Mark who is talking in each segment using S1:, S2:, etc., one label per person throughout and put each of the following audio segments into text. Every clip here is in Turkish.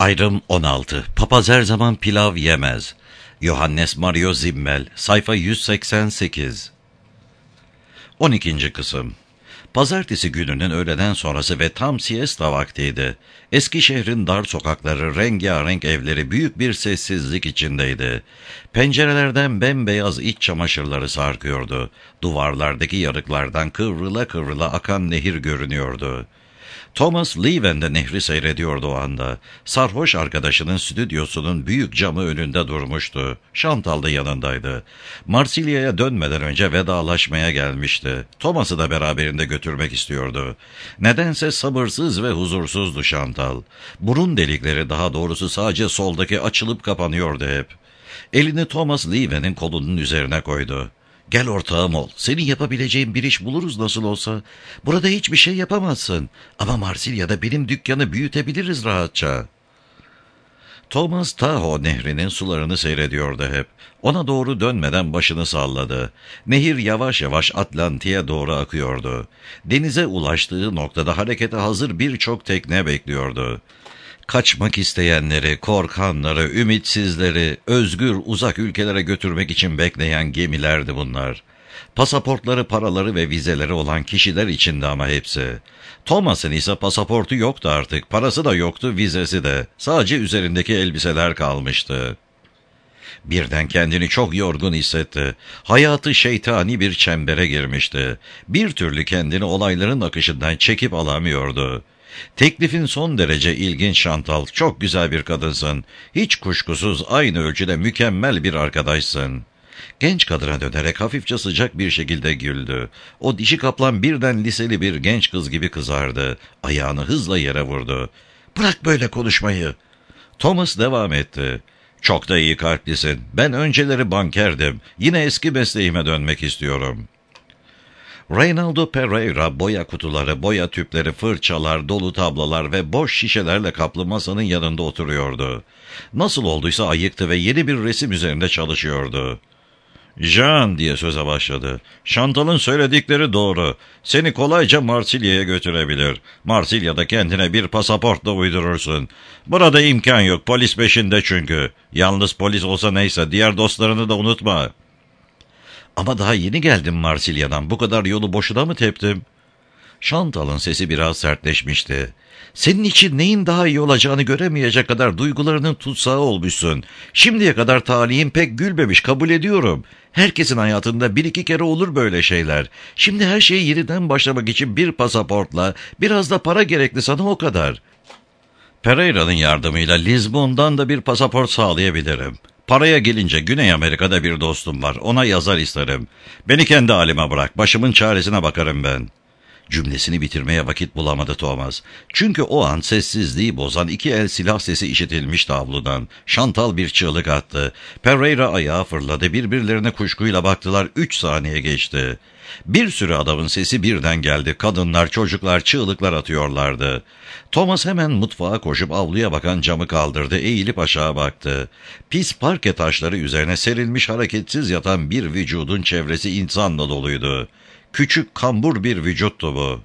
S1: Ayrım 16. Papaz her zaman pilav yemez. Johannes Mario Zimmel, sayfa 188. 12. kısım. Pazartesi gününün öğleden sonrası ve tam siesta vaktiydi. Eskişehir'in dar sokakları, rengarenk evleri büyük bir sessizlik içindeydi. Pencerelerden bembeyaz iç çamaşırları sarkıyordu. Duvarlardaki yarıklardan kıvrıla kıvrıla akan nehir görünüyordu. Thomas Leven de nehri seyrediyordu o anda. Sarhoş arkadaşının stüdyosunun büyük camı önünde durmuştu. Chantal da yanındaydı. Marsilya'ya dönmeden önce vedalaşmaya gelmişti. Thomas'ı da beraberinde götürmek istiyordu. Nedense sabırsız ve huzursuzdu Chantal. Burun delikleri, daha doğrusu sadece soldaki, açılıp kapanıyordu hep. Elini Thomas Leven'in kolunun üzerine koydu. "Gel ortağım ol. Senin yapabileceğin bir iş buluruz nasıl olsa. Burada hiçbir şey yapamazsın. Ama Marsilya'da benim dükkanı büyütebiliriz rahatça." Thomas Tahoe nehrinin sularını seyrediyordu hep. Ona doğru dönmeden başını salladı. Nehir yavaş yavaş Atlantik'e doğru akıyordu. Denize ulaştığı noktada harekete hazır birçok tekne bekliyordu. Kaçmak isteyenleri, korkanları, ümitsizleri, özgür uzak ülkelere götürmek için bekleyen gemilerdi bunlar. Pasaportları, paraları ve vizeleri olan kişiler içindi ama hepsi. Thomas'ın ise pasaportu yoktu artık, parası da yoktu, vizesi de. Sadece üzerindeki elbiseler kalmıştı. Birden kendini çok yorgun hissetti. Hayatı şeytani bir çembere girmişti. Bir türlü kendini olayların akışından çekip alamıyordu. "Teklifin son derece ilginç Chantal, çok güzel bir kadınsın. Hiç kuşkusuz aynı ölçüde mükemmel bir arkadaşsın." Genç kadına dönerek hafifçe sıcak bir şekilde güldü. O dişi kaplan birden liseli bir genç kız gibi kızardı. Ayağını hızla yere vurdu. "Bırak böyle konuşmayı." Thomas devam etti. "Çok da iyi kalplisin. Ben önceleri bankerdim. Yine eski mesleğime dönmek istiyorum." Reynaldo Pereira boya kutuları, boya tüpleri, fırçalar, dolu tablolar ve boş şişelerle kaplı masanın yanında oturuyordu. Nasıl olduysa ayıktı ve yeni bir resim üzerinde çalışıyordu. "Jean," diye söze başladı. "Chantal'ın söyledikleri doğru. Seni kolayca Marsilya'ya götürebilir. Marsilya'da kendine bir pasaportla uydurursun. Burada imkan yok, polis peşinde çünkü. Yalnız polis olsa neyse, diğer dostlarını da unutma." "Ama daha yeni geldim Marsilya'dan. Bu kadar yolu boşuna mı teptim?" Chantal'ın sesi biraz sertleşmişti. "Senin için neyin daha iyi olacağını göremeyecek kadar duygularının tutsağı olmuşsun. Şimdiye kadar talihin pek gülmemiş, kabul ediyorum. Herkesin hayatında bir iki kere olur böyle şeyler. Şimdi her şeyi yeniden başlamak için bir pasaportla, biraz da para gerekli sana, o kadar. Pereira'nın yardımıyla Lizbon'dan da bir pasaport sağlayabilirim. Paraya gelince Güney Amerika'da bir dostum var. Ona yazar isterim. Beni kendi halime bırak. Başımın çaresine bakarım ben." Cümlesini bitirmeye vakit bulamadı Thomas. Çünkü o an sessizliği bozan iki el silah sesi işitilmişti avludan. Chantal bir çığlık attı. Pereira ayağa fırladı. Birbirlerine kuşkuyla baktılar. 3 saniye geçti. Bir sürü adamın sesi birden geldi. Kadınlar, çocuklar çığlıklar atıyorlardı. Thomas hemen mutfağa koşup avluya bakan camı kaldırdı. Eğilip aşağı baktı. Pis parke taşları üzerine serilmiş, hareketsiz yatan bir vücudun çevresi insanla doluydu. Küçük, kambur bir vücuttu bu.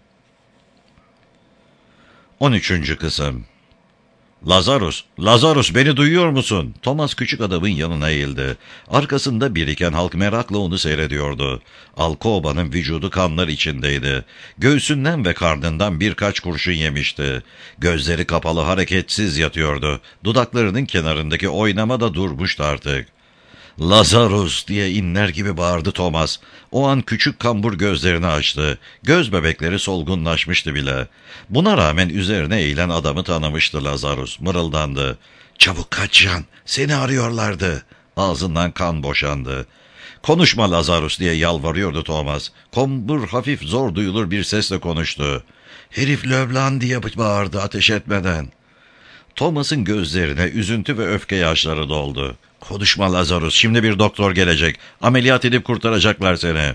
S1: 13. kısım. Lazarus, beni duyuyor musun?" Thomas küçük adamın yanına eğildi. Arkasında biriken halk merakla onu seyrediyordu. Alkoba'nın vücudu kanlar içindeydi. Göğsünden ve karnından birkaç kurşun yemişti. Gözleri kapalı, hareketsiz yatıyordu. Dudaklarının kenarındaki oynama da durmuştu artık. "Lazarus!" diye inler gibi bağırdı Thomas. O an küçük kambur gözlerini açtı. Göz bebekleri solgunlaşmıştı bile. Buna rağmen üzerine eğilen adamı tanımıştı Lazarus. Mırıldandı. "Çabuk kaç Jean, seni arıyorlardı." Ağzından kan boşandı. "Konuşma Lazarus," diye yalvarıyordu Thomas. Kambur hafif, zor duyulur bir sesle konuştu. "Herif Leblanc," diye bağırdı ateş etmeden. Thomas'ın gözlerine üzüntü ve öfke yaşları doldu. "Konuşma Lazarus, şimdi bir doktor gelecek. Ameliyat edip kurtaracaklar seni."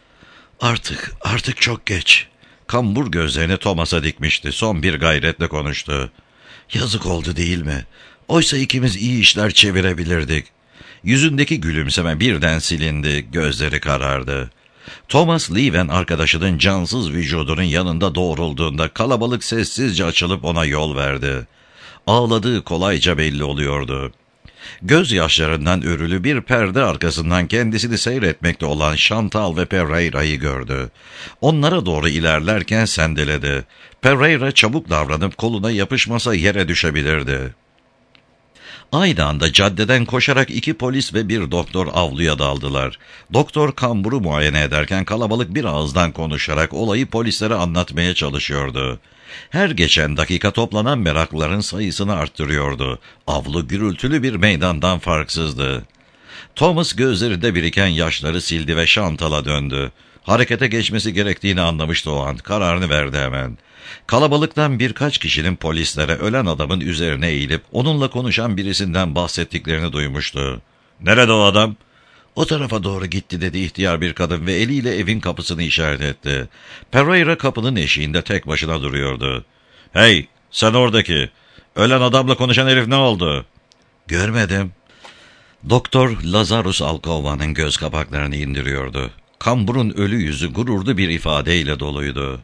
S1: Artık çok geç." Kambur gözlerini Thomas'a dikmişti. Son bir gayretle konuştu. "Yazık oldu değil mi? Oysa ikimiz iyi işler çevirebilirdik." Yüzündeki gülümseme birden silindi. Gözleri karardı. Thomas Leven arkadaşının cansız vücudunun yanında doğrulduğunda kalabalık sessizce açılıp ona yol verdi. Ağladığı kolayca belli oluyordu. Gözyaşlarından örülü bir perde arkasından kendisini seyretmekte olan Chantal ve Pereira'yı gördü. Onlara doğru ilerlerken sendeledi. Pereira çabuk davranıp koluna yapışmasa yere düşebilirdi. Aynı anda caddeden koşarak 2 polis ve bir doktor avluya daldılar. Doktor kamburu muayene ederken kalabalık bir ağızdan konuşarak olayı polislere anlatmaya çalışıyordu. Her geçen dakika toplanan meraklıların sayısını arttırıyordu. Avlu gürültülü bir meydandan farksızdı. Thomas gözlerinde biriken yaşları sildi ve Chantal'a döndü. Harekete geçmesi gerektiğini anlamıştı o an. Kararını verdi hemen. Kalabalıktan birkaç kişinin polislere ölen adamın üzerine eğilip onunla konuşan birisinden bahsettiklerini duymuştu. "Nerede o adam?" "O tarafa doğru gitti," dedi ihtiyar bir kadın ve eliyle evin kapısını işaret etti. Pereira kapının eşiğinde tek başına duruyordu. "Hey, sen oradaki. Ölen adamla konuşan herif ne oldu?" "Görmedim." Doktor Lazarus Alkova'nın göz kapaklarını indiriyordu. Kamburun ölü yüzü gururlu bir ifadeyle doluydu.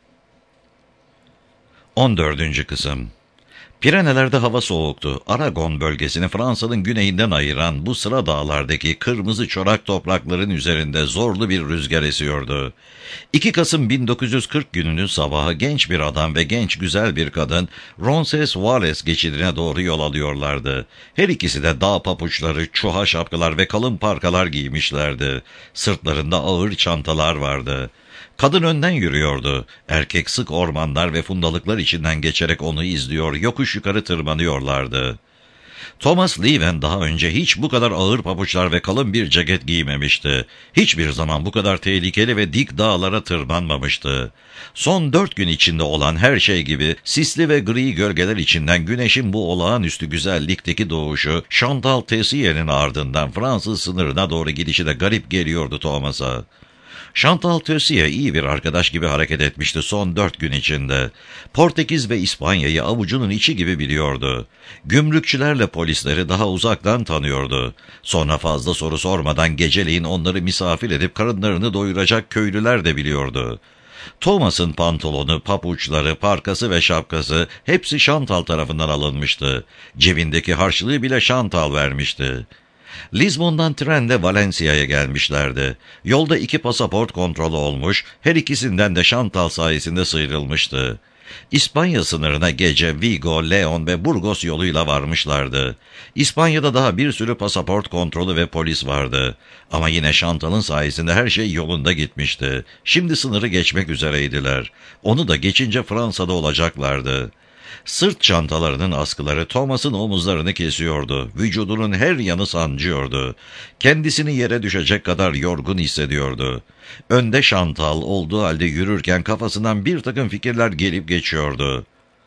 S1: 14. Kısım. Pireneler'de hava soğuktu. Aragon bölgesini Fransa'nın güneyinden ayıran bu sıra dağlardaki kırmızı çorak toprakların üzerinde zorlu bir rüzgar esiyordu. 2 Kasım 1940 gününün sabahı genç bir adam ve genç güzel bir kadın Roncesvalles geçidine doğru yol alıyorlardı. Her ikisi de dağ papuçları, çuha şapkalar ve kalın parkalar giymişlerdi. Sırtlarında ağır çantalar vardı. Kadın önden yürüyordu. Erkek sık ormanlar ve fundalıklar içinden geçerek onu izliyor, yokuş yukarı tırmanıyorlardı. Thomas Leven daha önce hiç bu kadar ağır pabuçlar ve kalın bir ceket giymemişti. Hiçbir zaman bu kadar tehlikeli ve dik dağlara tırmanmamıştı. Son 4 gün içinde olan her şey gibi sisli ve gri gölgeler içinden güneşin bu olağanüstü güzellikteki doğuşu Chantal Tessier'in ardından Fransız sınırına doğru gidişi de garip geliyordu Thomas'a. Chantal Tessier iyi bir arkadaş gibi hareket etmişti son 4 gün içinde. Portekiz ve İspanya'yı avucunun içi gibi biliyordu. Gümrükçülerle polisleri daha uzaktan tanıyordu. Sonra fazla soru sormadan geceleyin onları misafir edip karınlarını doyuracak köylüler de biliyordu. Thomas'ın pantolonu, papuçları, parkası ve şapkası hepsi Chantal tarafından alınmıştı. Cebindeki harçlığı bile Chantal vermişti. Lizbon'dan trenle Valencia'ya gelmişlerdi. Yolda 2 pasaport kontrolü olmuş, her ikisinden de Chantal sayesinde sıyrılmıştı. İspanya sınırına gece Vigo, Leon ve Burgos yoluyla varmışlardı. İspanya'da daha bir sürü pasaport kontrolü ve polis vardı. Ama yine Chantal'ın sayesinde her şey yolunda gitmişti. Şimdi sınırı geçmek üzereydiler. Onu da geçince Fransa'da olacaklardı. Sırt çantalarının askıları Thomas'ın omuzlarını kesiyordu. Vücudunun her yanı sancıyordu. Kendisini yere düşecek kadar yorgun hissediyordu. Önde Chantal olduğu halde yürürken kafasından bir takım fikirler gelip geçiyordu.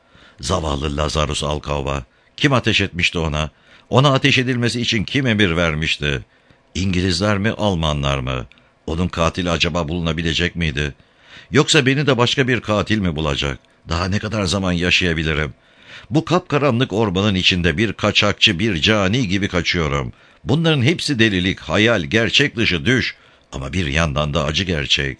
S1: Zavallı Lazarus Alkava. Kim ateş etmişti ona? Ona ateş edilmesi için kim emir vermişti? İngilizler mi, Almanlar mı? Onun katili acaba bulunabilecek miydi? Yoksa beni de başka bir katil mi bulacak? Daha ne kadar zaman yaşayabilirim? Bu kapkaranlık ormanın içinde bir kaçakçı, bir cani gibi kaçıyorum. Bunların hepsi delilik, hayal, gerçek dışı düş. Ama bir yandan da acı gerçek.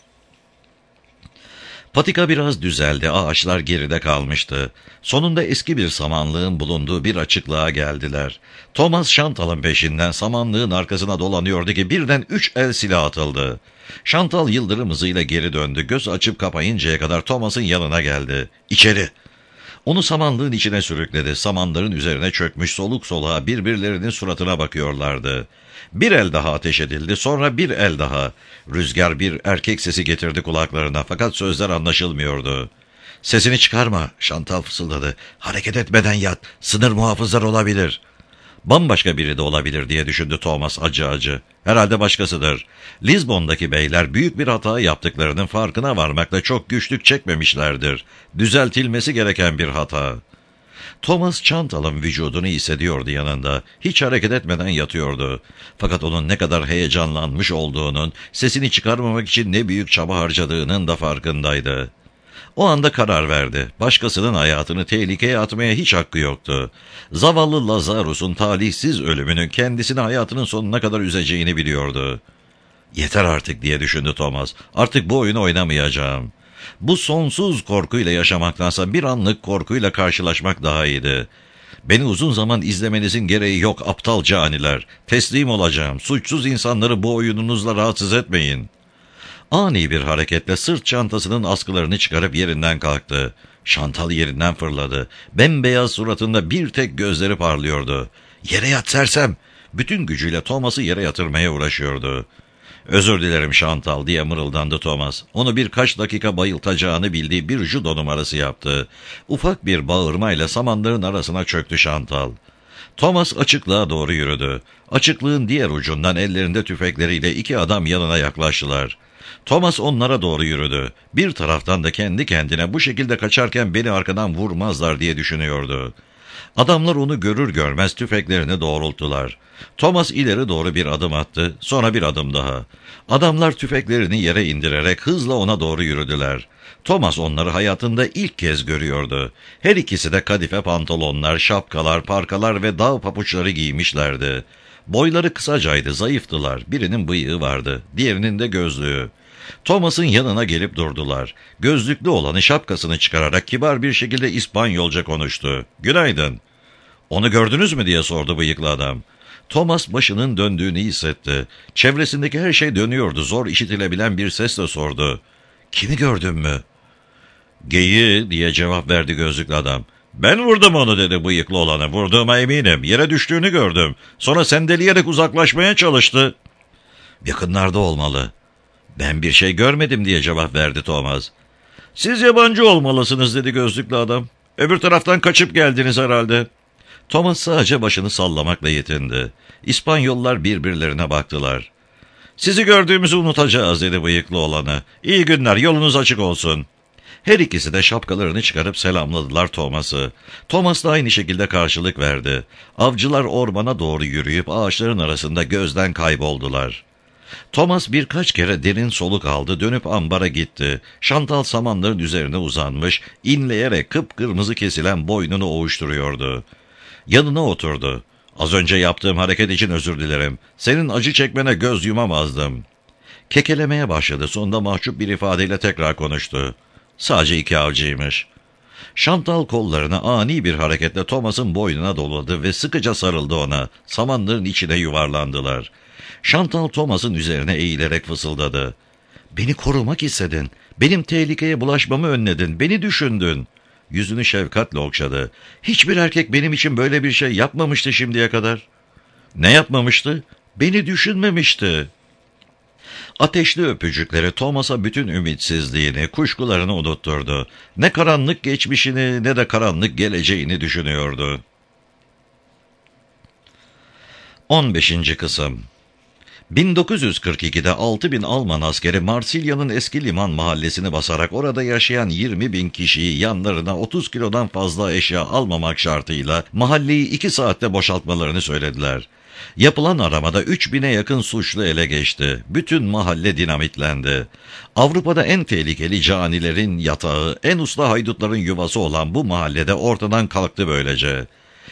S1: Patika biraz düzeldi, ağaçlar geride kalmıştı. Sonunda eski bir samanlığın bulunduğu bir açıklığa geldiler. Thomas Chantal'ın peşinden samanlığın arkasına dolanıyordu ki birden 3 el silah atıldı. Chantal yıldırım hızıyla geri döndü. Göz açıp kapayıncaya kadar Thomas'ın yanına geldi. "İçeri!" Onu samanlığın içine sürükledi. Samanların üzerine çökmüş soluk soluğa birbirlerinin suratına bakıyorlardı. Bir el daha ateş edildi, sonra bir el daha. Rüzgar bir erkek sesi getirdi kulaklarına fakat sözler anlaşılmıyordu. "Sesini çıkarma," Chantal fısıldadı. "Hareket etmeden yat, sınır muhafızlar olabilir." Bambaşka biri de olabilir diye düşündü Thomas acı acı. Herhalde başkasıdır. Lizbon'daki beyler büyük bir hata yaptıklarının farkına varmakta çok güçlük çekmemişlerdir. Düzeltilmesi gereken bir hata. Thomas Chantal'ın vücudunu hissediyordu yanında. Hiç hareket etmeden yatıyordu. Fakat onun ne kadar heyecanlanmış olduğunun, sesini çıkarmamak için ne büyük çaba harcadığının da farkındaydı. O anda karar verdi. Başkasının hayatını tehlikeye atmaya hiç hakkı yoktu. Zavallı Lazarus'un talihsiz ölümünün kendisini hayatının sonuna kadar üzeceğini biliyordu. "Yeter artık," diye düşündü Thomas. "Artık bu oyunu oynamayacağım. Bu sonsuz korkuyla yaşamaktansa bir anlık korkuyla karşılaşmak daha iyiydi." Beni uzun zaman izlemenizin gereği yok aptal caniler. Teslim olacağım. Suçsuz insanları bu oyununuzla rahatsız etmeyin. Ani bir hareketle sırt çantasının askılarını çıkarıp yerinden kalktı. Şantal yerinden fırladı. Bembeyaz suratında bir tek gözleri parlıyordu. Yere yat sersem! Bütün gücüyle Thomas'ı yere yatırmaya uğraşıyordu. Özür dilerim Şantal diye mırıldandı Thomas. Onu birkaç dakika bayıltacağını bildiği bir judo numarası yaptı. Ufak bir bağırmayla samanların arasına çöktü Şantal. Thomas açıklığa doğru yürüdü. Açıklığın diğer ucundan ellerinde tüfekleriyle iki adam yanına yaklaştılar. Thomas onlara doğru yürüdü. Bir taraftan da kendi kendine bu şekilde kaçarken beni arkadan vurmazlar diye düşünüyordu. Adamlar onu görür görmez tüfeklerini doğrulttular. Thomas ileri doğru bir adım attı, sonra bir adım daha. Adamlar tüfeklerini yere indirerek hızla ona doğru yürüdüler. Thomas onları hayatında ilk kez görüyordu. Her ikisi de kadife pantolonlar, şapkalar, parkalar ve dağ papuçları giymişlerdi. Boyları kısacaydı, zayıftılar. Birinin bıyığı vardı, diğerinin de gözlüğü. Thomas'ın yanına gelip durdular. Gözlüklü olanı şapkasını çıkararak kibar bir şekilde İspanyolca konuştu. "Günaydın." "Onu gördünüz mü?" diye sordu bıyıklı adam. Thomas başının döndüğünü hissetti. Çevresindeki her şey dönüyordu. Zor işitilebilen bir sesle sordu. "Kimi gördün mü?" "Geyiği," diye cevap verdi gözlüklü adam. "Ben vurdum onu," dedi bıyıklı olanı. "Vurduğuma eminim. Yere düştüğünü gördüm. Sonra sendeleyerek uzaklaşmaya çalıştı." "Yakınlarda olmalı." "Ben bir şey görmedim," diye cevap verdi Thomas. "Siz yabancı olmalısınız," dedi gözlüklü adam. "Öbür taraftan kaçıp geldiniz herhalde." Thomas sadece başını sallamakla yetindi. İspanyollar birbirlerine baktılar. "Sizi gördüğümüzü unutacağız," dedi bıyıklı olanı. "İyi günler, yolunuz açık olsun." Her ikisi de şapkalarını çıkarıp selamladılar Thomas'ı. Thomas da aynı şekilde karşılık verdi. Avcılar ormana doğru yürüyüp ağaçların arasında gözden kayboldular. Thomas birkaç kere derin soluk aldı, dönüp ambara gitti. Şantal samanların üzerine uzanmış, inleyerek kıpkırmızı kesilen boynunu ovuşturuyordu. Yanına oturdu. "Az önce yaptığım hareket için özür dilerim. Senin acı çekmene göz yumamazdım." Kekelemeye başladı, sonunda mahcup bir ifadeyle tekrar konuştu. "Sadece iki avcıymış." Şantal kollarını ani bir hareketle Thomas'ın boynuna doladı ve sıkıca sarıldı ona. Samanların içine yuvarlandılar. Şantal Thomas'ın üzerine eğilerek fısıldadı. "Beni korumak istedin. Benim tehlikeye bulaşmamı önledin. Beni düşündün." Yüzünü şefkatle okşadı. "Hiçbir erkek benim için böyle bir şey yapmamıştı şimdiye kadar." "Ne yapmamıştı?" "Beni düşünmemişti." Ateşli öpücükleri Thomas'a bütün ümitsizliğini, kuşkularını unutturdu. Ne karanlık geçmişini ne de karanlık geleceğini düşünüyordu. 15. Kısım 1942'de 6.000 Alman askeri Marsilya'nın eski liman mahallesini basarak orada yaşayan 20.000 kişiyi yanlarına 30 kilodan fazla eşya almamak şartıyla mahalleyi 2 saatte boşaltmalarını söylediler. Yapılan aramada 3.000'e yakın suçlu ele geçti. Bütün mahalle dinamitlendi. Avrupa'da en tehlikeli canilerin yatağı, en usta haydutların yuvası olan bu mahallede ortadan kalktı böylece.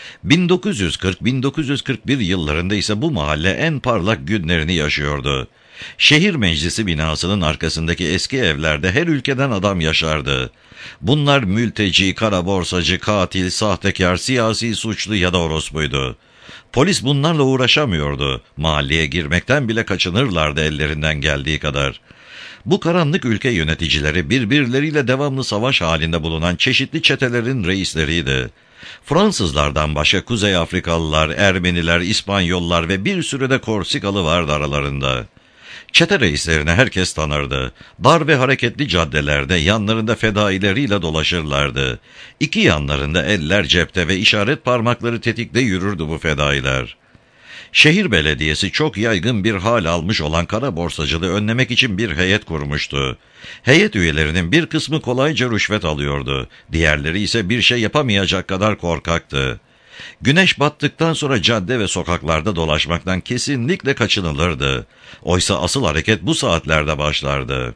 S1: 1940-1941 yıllarında ise bu mahalle en parlak günlerini yaşıyordu. Şehir meclisi binasının arkasındaki eski evlerde her ülkeden adam yaşardı. Bunlar mülteci, kara borsacı, katil, sahtekar, siyasi suçlu ya da orospuydu. Polis bunlarla uğraşamıyordu. Mahalleye girmekten bile kaçınırlardı ellerinden geldiği kadar. Bu karanlık ülke yöneticileri birbirleriyle devamlı savaş halinde bulunan çeşitli çetelerin reisleriydi. Fransızlardan başka Kuzey Afrikalılar, Ermeniler, İspanyollar ve bir sürü de Korsikalı vardı aralarında. Çete reislerini herkes tanırdı. Dar ve hareketli caddelerde yanlarında fedaileriyle dolaşırlardı. İki yanlarında eller cepte ve işaret parmakları tetikte yürürdü bu fedailer. Şehir belediyesi çok yaygın bir hal almış olan kara borsacılığı önlemek için bir heyet kurmuştu. Heyet üyelerinin bir kısmı kolayca rüşvet alıyordu. Diğerleri ise bir şey yapamayacak kadar korkaktı. Güneş battıktan sonra cadde ve sokaklarda dolaşmaktan kesinlikle kaçınılırdı. Oysa asıl hareket bu saatlerde başlardı.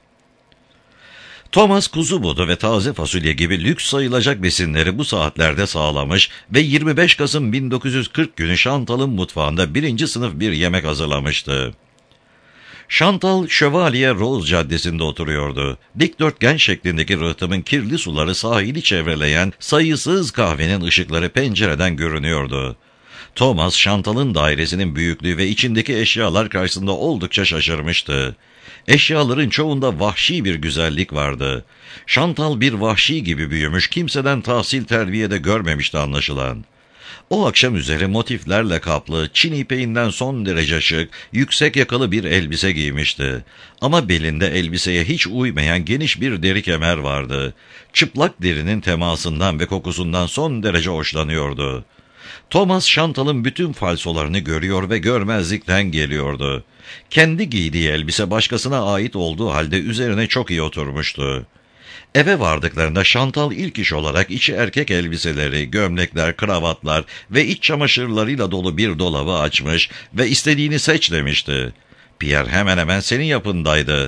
S1: Thomas kuzu budu ve taze fasulye gibi lüks sayılacak besinleri bu saatlerde sağlamış ve 25 Kasım 1940 günü Şantal'ın mutfağında 1. sınıf bir yemek hazırlamıştı. Chantal, Şövalye Rose Caddesi'nde oturuyordu. Dikdörtgen şeklindeki rıhtımın kirli suları sahili çevreleyen sayısız kahvenin ışıkları pencereden görünüyordu. Thomas, Chantal'ın dairesinin büyüklüğü ve içindeki eşyalar karşısında oldukça şaşırmıştı. Eşyaların çoğunda vahşi bir güzellik vardı. Chantal bir vahşi gibi büyümüş, kimseden tahsil terbiyede görmemişti anlaşılan. O akşam üzeri motiflerle kaplı, Çin ipeğinden son derece şık, yüksek yakalı bir elbise giymişti. Ama belinde elbiseye hiç uymayan geniş bir deri kemer vardı. Çıplak derinin temasından ve kokusundan son derece hoşlanıyordu. Thomas, Chantal'ın bütün falsolarını görüyor ve görmezlikten geliyordu. Kendi giydiği elbise başkasına ait olduğu halde üzerine çok iyi oturmuştu. Eve vardıklarında Chantal ilk iş olarak içi erkek elbiseleri, gömlekler, kravatlar ve iç çamaşırlarıyla dolu bir dolabı açmış ve istediğini seç demişti. Pierre hemen hemen senin yapındaydı.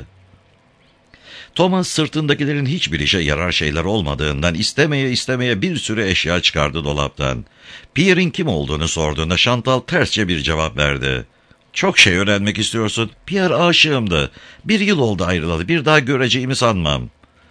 S1: Thomas sırtındakilerin hiçbir işe yarar şeyler olmadığından istemeye bir sürü eşya çıkardı dolaptan. Pierre'in kim olduğunu sorduğunda Chantal tersçe bir cevap verdi. Çok şey öğrenmek istiyorsun. Pierre aşığımdı. 1 yıl oldu ayrılalı, bir daha göreceğimi sanmam.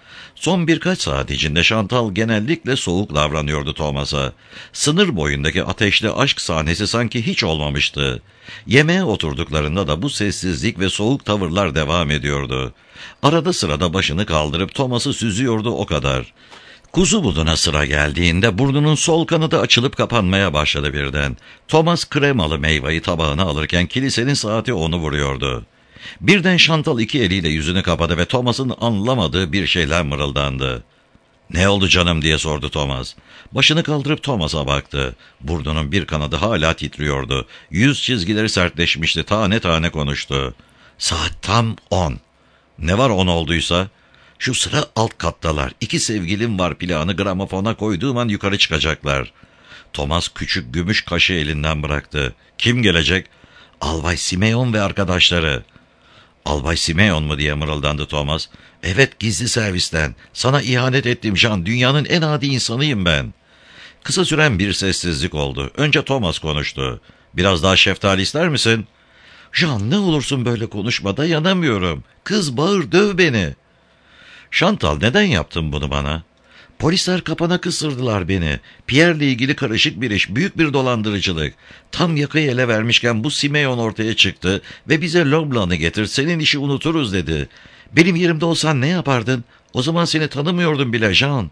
S1: Son birkaç saat içinde Chantal genellikle soğuk davranıyordu Thomas'a. Sınır boyundaki ateşli aşk sahnesi sanki hiç olmamıştı. Yemeğe oturduklarında da bu sessizlik ve soğuk tavırlar devam ediyordu. Arada sırada başını kaldırıp Thomas'ı süzüyordu, o kadar. Kuzu buduna sıra geldiğinde burnunun sol kanadı açılıp kapanmaya başladı birden. Thomas kremalı meyveyi tabağına alırken kilisenin saati onu vuruyordu. Birden Chantal 2 eliyle yüzünü kapadı ve Thomas'ın anlamadığı bir şeyler mırıldandı. "Ne oldu canım?" diye sordu Thomas. Başını kaldırıp Thomas'a baktı. Burnunun bir kanadı hala titriyordu. Yüz çizgileri sertleşmişti, tane tane konuştu. "Saat tam 10. Ne var 10 olduysa? Şu sıra alt kattalar. 2 sevgilim var plağını gramofona koyduğum an yukarı çıkacaklar." Thomas küçük gümüş kaşı elinden bıraktı. "Kim gelecek?" "Albay Simeon ve arkadaşları." "Albay Simeon mu?" diye mırıldandı Thomas. "Evet, gizli servisten. Sana ihanet ettim Jean. Dünyanın en adi insanıyım ben." Kısa süren bir sessizlik oldu. Önce Thomas konuştu. "Biraz daha şeftali ister misin?" "Jean, ne olursun böyle konuşma, dayanamıyorum. Kız bağır, döv beni." "Chantal, neden yaptın bunu bana?" "Polisler kapana kısırdılar beni. Pierre'le ilgili karışık bir iş, büyük bir dolandırıcılık. Tam yakayı ele vermişken bu Simeon ortaya çıktı ve bize Leblanc'ı getir, senin işi unuturuz dedi. Benim yerimde olsan ne yapardın? O zaman seni tanımıyordum bile Jean."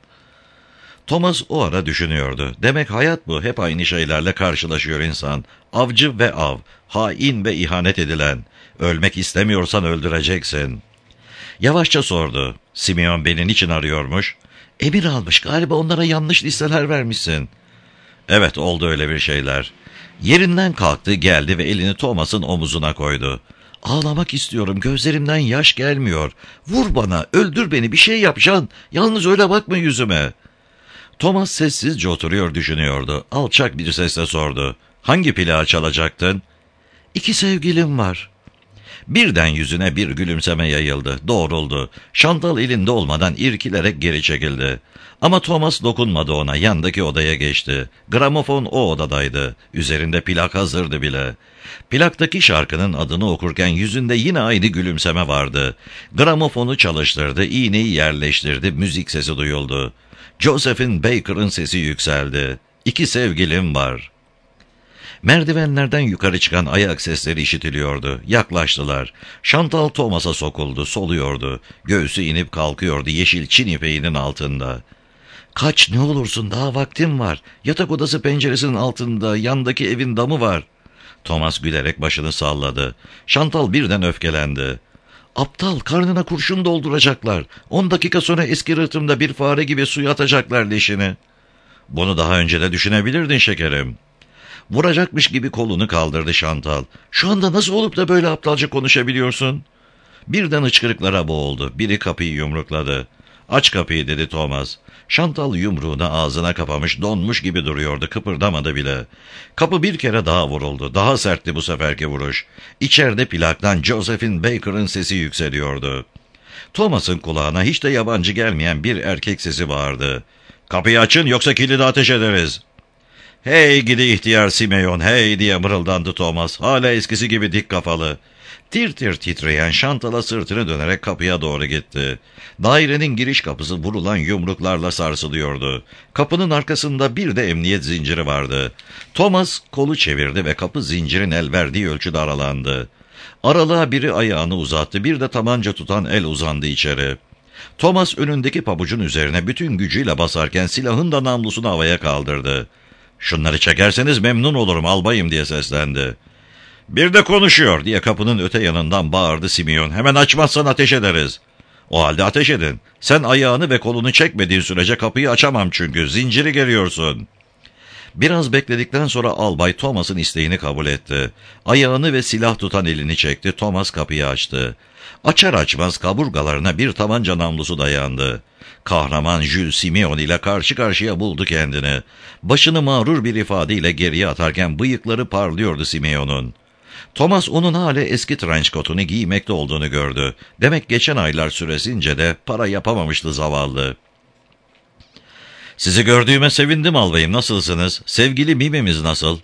S1: Thomas o ara düşünüyordu. Demek hayat bu, hep aynı şeylerle karşılaşıyor insan. Avcı ve av, hain ve ihanet edilen. Ölmek istemiyorsan öldüreceksin. Yavaşça sordu. "Simeon beni niçin arıyormuş?" "Emir almış, galiba onlara yanlış listeler vermişsin." "Evet, oldu öyle bir şeyler." Yerinden kalktı, geldi ve elini Thomas'ın omuzuna koydu. "Ağlamak istiyorum, gözlerimden yaş gelmiyor. Vur bana, öldür beni, bir şey yap Jean. Yalnız öyle bakma yüzüme." Thomas sessizce oturuyor düşünüyordu. Alçak bir sesle sordu. "Hangi plağı çalacaktın?" "2 sevgilim var." Birden yüzüne bir gülümseme yayıldı, doğruldu. Chantal elinde olmadan irkilerek geri çekildi. Ama Thomas dokunmadı ona, yandaki odaya geçti. Gramofon o odadaydı. Üzerinde plak hazırdı bile. Plaktaki şarkının adını okurken yüzünde yine aynı gülümseme vardı. Gramofonu çalıştırdı, iğneyi yerleştirdi, müzik sesi duyuldu. Josephine Baker'ın sesi yükseldi. "2 sevgilim var." Merdivenlerden yukarı çıkan ayak sesleri işitiliyordu. Yaklaştılar. Chantal Thomas'a sokuldu, soluyordu. Göğsü inip kalkıyordu yeşil Çin ipeğinin altında. "Kaç, ne olursun, daha vaktim var. Yatak odası penceresinin altında, yandaki evin damı var." Thomas gülerek başını salladı. Chantal birden öfkelendi. "Aptal, karnına kurşun dolduracaklar. 10 dakika sonra eski rıhtımda bir fare gibi suya atacaklar leşini." "Bunu daha önce de düşünebilirdin şekerim." Vuracakmış gibi kolunu kaldırdı Chantal. "Şu anda nasıl olup da böyle aptalca konuşabiliyorsun?" Birden hıçkırıklara boğuldu. Biri kapıyı yumrukladı. "Aç kapıyı," dedi Thomas. Chantal yumruğunu ağzına kapamış, donmuş gibi duruyordu, kıpırdamadı bile. Kapı bir kere daha vuruldu. Daha sertti bu seferki vuruş. İçeride plaktan Josephine Baker'ın sesi yükseliyordu. Thomas'ın kulağına hiç de yabancı gelmeyen bir erkek sesi bağırdı. "Kapıyı açın, yoksa kilidi ateş ederiz." "Hey gidi ihtiyar Simeon, hey!" diye mırıldandı Thomas. Hala eskisi gibi dik kafalı. Tir tir titreyen Chantal'a sırtını dönerek kapıya doğru gitti. Dairenin giriş kapısı vurulan yumruklarla sarsılıyordu. Kapının arkasında bir de emniyet zinciri vardı. Thomas kolu çevirdi ve kapı zincirin el verdiği ölçüde aralandı. Aralığa biri ayağını uzattı, bir de tabanca tutan el uzandı içeri. Thomas önündeki pabucun üzerine bütün gücüyle basarken silahın da namlusunu havaya kaldırdı. "Şunları çekerseniz memnun olurum albayım," diye seslendi. "Bir de konuşuyor," diye kapının öte yanından bağırdı Simeon. "Hemen açmazsan ateş ederiz." "O halde ateş edin. Sen ayağını ve kolunu çekmediğin sürece kapıyı açamam çünkü zinciri geriyorsun." Biraz bekledikten sonra albay Thomas'ın isteğini kabul etti. Ayağını ve silah tutan elini çekti. Thomas kapıyı açtı. Açar açmaz kaburgalarına bir tabanca namlusu dayandı. Kahraman Jules Simeon ile karşı karşıya buldu kendini. Başını mağrur bir ifadeyle geriye atarken bıyıkları parlıyordu Simeon'un. Thomas onun hala eski trench coat'unu giymekte olduğunu gördü. Demek geçen aylar süresince de para yapamamıştı zavallı. "Sizi gördüğüme sevindim albayım, nasılsınız? Sevgili Mimi'miz nasıl?"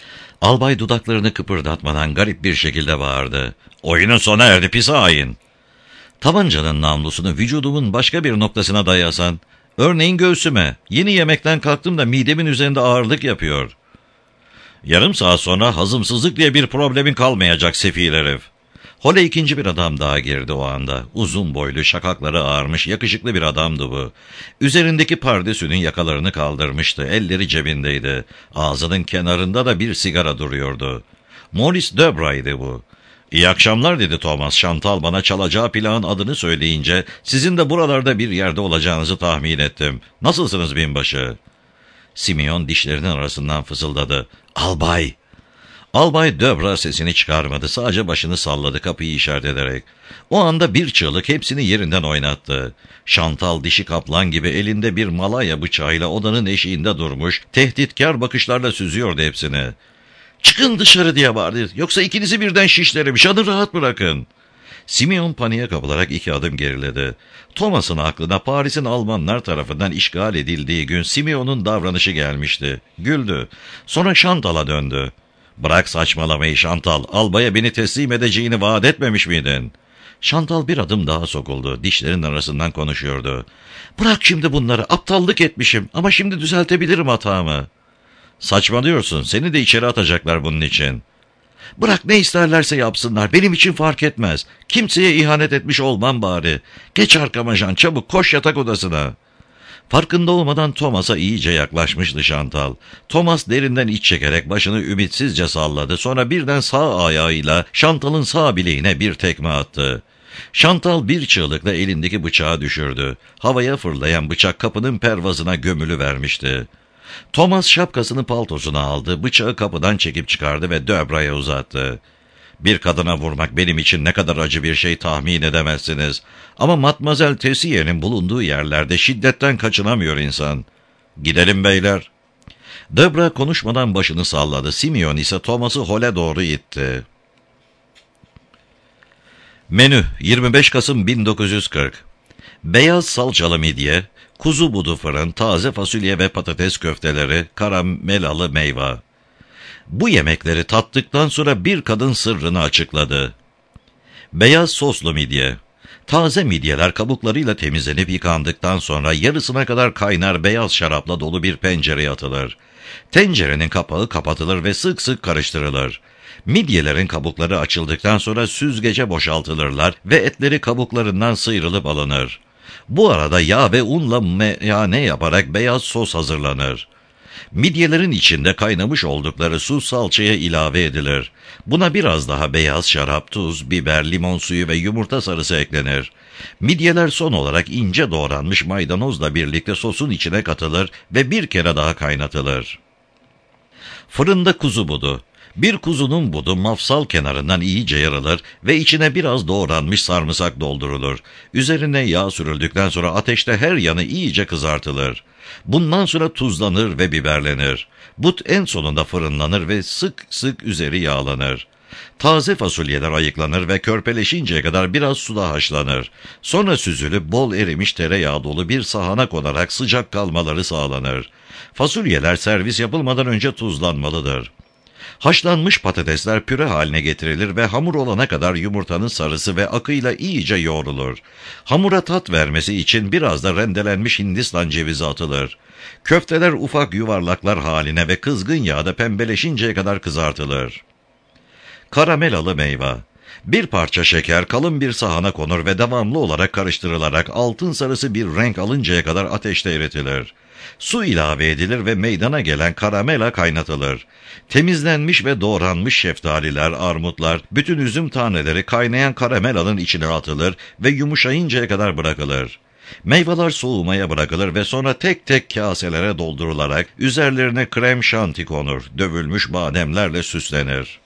S1: Albay dudaklarını kıpırdatmadan garip bir şekilde bağırdı. "Oyunun sona erdi pis hain." "Tabancanın namlusunu vücudumun başka bir noktasına dayasan, örneğin göğsüme, yeni yemekten kalktım da midemin üzerinde ağırlık yapıyor." "Yarım saat sonra hazımsızlık diye bir problemin kalmayacak sefil herif." Hole ikinci bir adam daha girdi o anda. Uzun boylu, şakakları ağarmış, yakışıklı bir adamdı bu. Üzerindeki pardesünün yakalarını kaldırmıştı, elleri cebindeydi. Ağzının kenarında da bir sigara duruyordu. Maurice Debray'dı bu. "İyi akşamlar," dedi Thomas. "Chantal bana çalacağı plağın adını söyleyince sizin de buralarda bir yerde olacağınızı tahmin ettim. Nasılsınız binbaşı?" Simeon dişlerinin arasından fısıldadı. "Albay!" Albay Debra sesini çıkarmadı. Sadece başını salladı kapıyı işaret ederek. O anda bir çığlık hepsini yerinden oynattı. Chantal dişi kaplan gibi elinde bir malaya bıçağıyla odanın eşiğinde durmuş, tehditkar bakışlarla süzüyordu hepsini. "Çıkın dışarı," diye bağırdı. "Yoksa ikinizi birden şişlerim. Şanı rahat bırakın." Simeon paniğe kapılarak 2 adım geriledi. Thomas'ın aklına Paris'in Almanlar tarafından işgal edildiği gün Simeon'un davranışı gelmişti. Güldü. Sonra Chantal'a döndü. "Bırak saçmalamayı Chantal. Albaya beni teslim edeceğini vaat etmemiş miydin?" Chantal bir adım daha sokuldu. Dişlerin arasından konuşuyordu. "Bırak şimdi bunları. Aptallık etmişim ama şimdi düzeltebilirim hatamı." "Saçmalıyorsun. Seni de içeri atacaklar bunun için." "Bırak ne isterlerse yapsınlar. Benim için fark etmez. Kimseye ihanet etmiş olmam bari. Geç arkama Jean, çabuk koş yatak odasına." Farkında olmadan Thomas'a iyice yaklaşmıştı Chantal. Thomas derinden iç çekerek başını ümitsizce salladı. Sonra birden sağ ayağıyla Chantal'ın sağ bileğine bir tekme attı. Chantal bir çığlıkla elindeki bıçağı düşürdü. Havaya fırlayan bıçak kapının pervazına gömülü vermişti. Thomas şapkasını paltosuna aldı, bıçağı kapıdan çekip çıkardı ve Debray'a uzattı. "Bir kadına vurmak benim için ne kadar acı bir şey tahmin edemezsiniz. Ama Matmazel Tessier'in bulunduğu yerlerde şiddetten kaçınamıyor insan. Gidelim beyler." Debra konuşmadan başını salladı. Simeon ise Thomas'ı hole doğru itti. Menü 25 Kasım 1940. Beyaz salçalı midye, kuzu budu fırın, taze fasulye ve patates köfteleri, karamelalı meyve. Bu yemekleri tattıktan sonra bir kadın sırrını açıkladı. Beyaz soslu midye. Taze midyeler kabuklarıyla temizlenip yıkandıktan sonra yarısına kadar kaynar beyaz şarapla dolu bir pencereye atılır. Tencerenin kapağı kapatılır ve sık sık karıştırılır. Midyelerin kabukları açıldıktan sonra süzgece boşaltılırlar ve etleri kabuklarından sıyrılıp alınır. Bu arada yağ ve unla meyane yaparak beyaz sos hazırlanır. Midyelerin içinde kaynamış oldukları su salçaya ilave edilir. Buna biraz daha beyaz şarap, tuz, biber, limon suyu ve yumurta sarısı eklenir. Midyeler son olarak ince doğranmış maydanozla birlikte sosun içine katılır ve bir kere daha kaynatılır. Fırında kuzu budu. Bir kuzunun budu mafsal kenarından iyice yarılır ve içine biraz doğranmış sarımsak doldurulur. Üzerine yağ sürüldükten sonra ateşte her yanı iyice kızartılır. Bundan sonra tuzlanır ve biberlenir. But en sonunda fırınlanır ve sık sık üzeri yağlanır. Taze fasulyeler ayıklanır ve körpeleşinceye kadar biraz suda haşlanır. Sonra süzülüp bol erimiş tereyağı dolu bir sahana konarak sıcak kalmaları sağlanır. Fasulyeler servis yapılmadan önce tuzlanmalıdır. Haşlanmış patatesler püre haline getirilir ve hamur olana kadar yumurtanın sarısı ve akıyla iyice yoğrulur. Hamura tat vermesi için biraz da rendelenmiş Hindistan cevizi atılır. Köfteler ufak yuvarlaklar haline ve kızgın yağda pembeleşinceye kadar kızartılır. Karamelalı meyve. Bir parça şeker kalın bir sahana konur ve devamlı olarak karıştırılarak altın sarısı bir renk alıncaya kadar ateşte eritilir. Su ilave edilir ve meydana gelen karamela kaynatılır. Temizlenmiş ve doğranmış şeftaliler, armutlar, bütün üzüm taneleri kaynayan karamelanın içine atılır ve yumuşayıncaya kadar bırakılır. Meyveler soğumaya bırakılır ve sonra tek tek kaselere doldurularak üzerlerine krem şanti konur, dövülmüş bademlerle süslenir.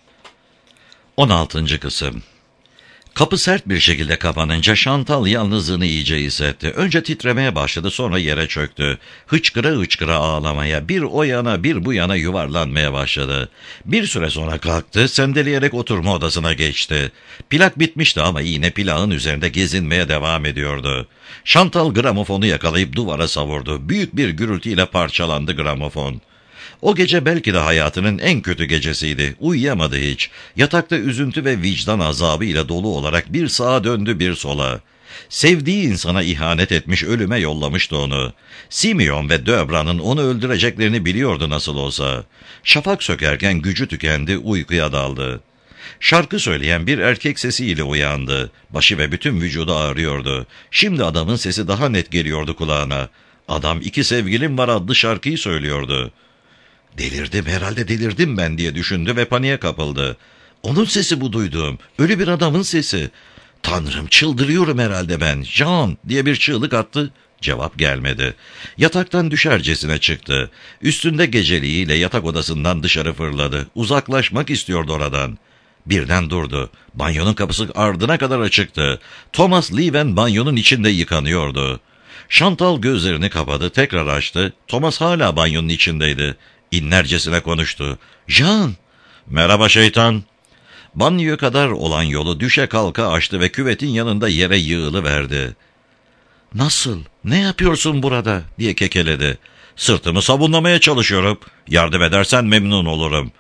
S1: 16. Kısım. Kapı sert bir şekilde kapanınca Şantal yalnızlığını iyice hissetti. Önce titremeye başladı, sonra yere çöktü. Hıçkıra hıçkıra ağlamaya, bir o yana bir bu yana yuvarlanmaya başladı. Bir süre sonra kalktı, sendeleyerek oturma odasına geçti. Plak bitmişti ama yine plağın üzerinde gezinmeye devam ediyordu. Şantal gramofonu yakalayıp duvara savurdu. Büyük bir gürültüyle parçalandı gramofon. O gece belki de hayatının en kötü gecesiydi. Uyuyamadı hiç. Yatakta üzüntü ve vicdan azabı ile dolu olarak bir sağa döndü bir sola. Sevdiği insana ihanet etmiş, ölüme yollamıştı onu. Simeon ve Döbra'nın onu öldüreceklerini biliyordu nasıl olsa. Şafak sökerken gücü tükendi, uykuya daldı. Şarkı söyleyen bir erkek sesiyle uyandı. Başı ve bütün vücudu ağrıyordu. Şimdi adamın sesi daha net geliyordu kulağına. Adam "İki sevgilim var" adlı şarkıyı söylüyordu. Delirdim, herhalde delirdim ben diye düşündü ve paniğe kapıldı. Onun sesi bu duyduğum, ölü bir adamın sesi. Tanrım, çıldırıyorum herhalde ben. Jean diye bir çığlık attı. Cevap gelmedi. Yataktan düşercesine çıktı. Üstünde geceliğiyle yatak odasından dışarı fırladı. Uzaklaşmak istiyordu oradan. Birden durdu. Banyonun kapısı ardına kadar açıktı. Thomas Leven banyonun içinde yıkanıyordu. Şantal gözlerini kapadı, tekrar açtı. Thomas hala banyonun içindeydi. İnlercesine konuştu. "Jean!" "Merhaba şeytan!" Banyoya kadar olan yolu düşe kalka açtı ve küvetin yanında yere yığılıverdi. "Nasıl? Ne yapıyorsun burada?" diye kekeledi. "Sırtımı sabunlamaya çalışıyorum. Yardım edersen memnun olurum."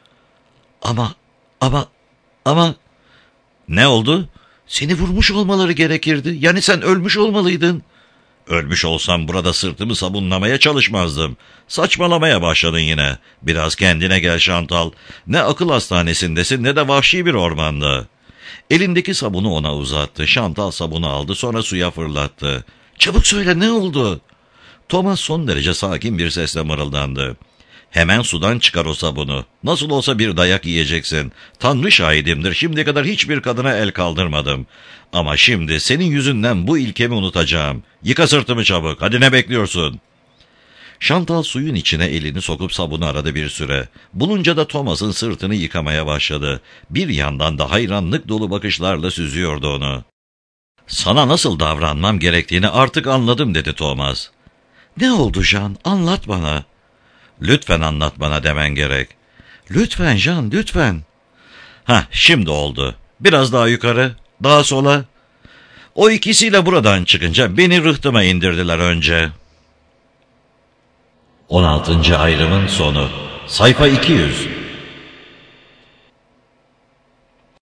S1: Ama... "Ne oldu?" "Seni vurmuş olmaları gerekirdi. Yani sen ölmüş olmalıydın." "Ölmüş olsam burada sırtımı sabunlamaya çalışmazdım. Saçmalamaya başladın yine. Biraz kendine gel Şantal. Ne akıl hastanesindesin ne de vahşi bir ormanda." Elindeki sabunu ona uzattı. Şantal sabunu aldı, sonra suya fırlattı. "Çabuk söyle, ne oldu?" Thomas son derece sakin bir sesle mırıldandı. "Hemen sudan çıkar o sabunu. Nasıl olsa bir dayak yiyeceksin. Tanrı şahidimdir, şimdiye kadar hiçbir kadına el kaldırmadım. Ama şimdi senin yüzünden bu ilkemi unutacağım. Yıka sırtımı çabuk, hadi ne bekliyorsun?" Şantal suyun içine elini sokup sabunu aradı bir süre. Bulunca da Thomas'ın sırtını yıkamaya başladı. Bir yandan da hayranlık dolu bakışlarla süzüyordu onu. "Sana nasıl davranmam gerektiğini artık anladım" dedi Thomas. "Ne oldu Jean? Anlat bana." "Lütfen anlat bana demen gerek." "Lütfen Jean, lütfen." Şimdi oldu. Biraz daha yukarı, daha sola." "O ikisiyle buradan çıkınca beni rıhtıma indirdiler önce." 16. ayrımın sonu. Sayfa 200.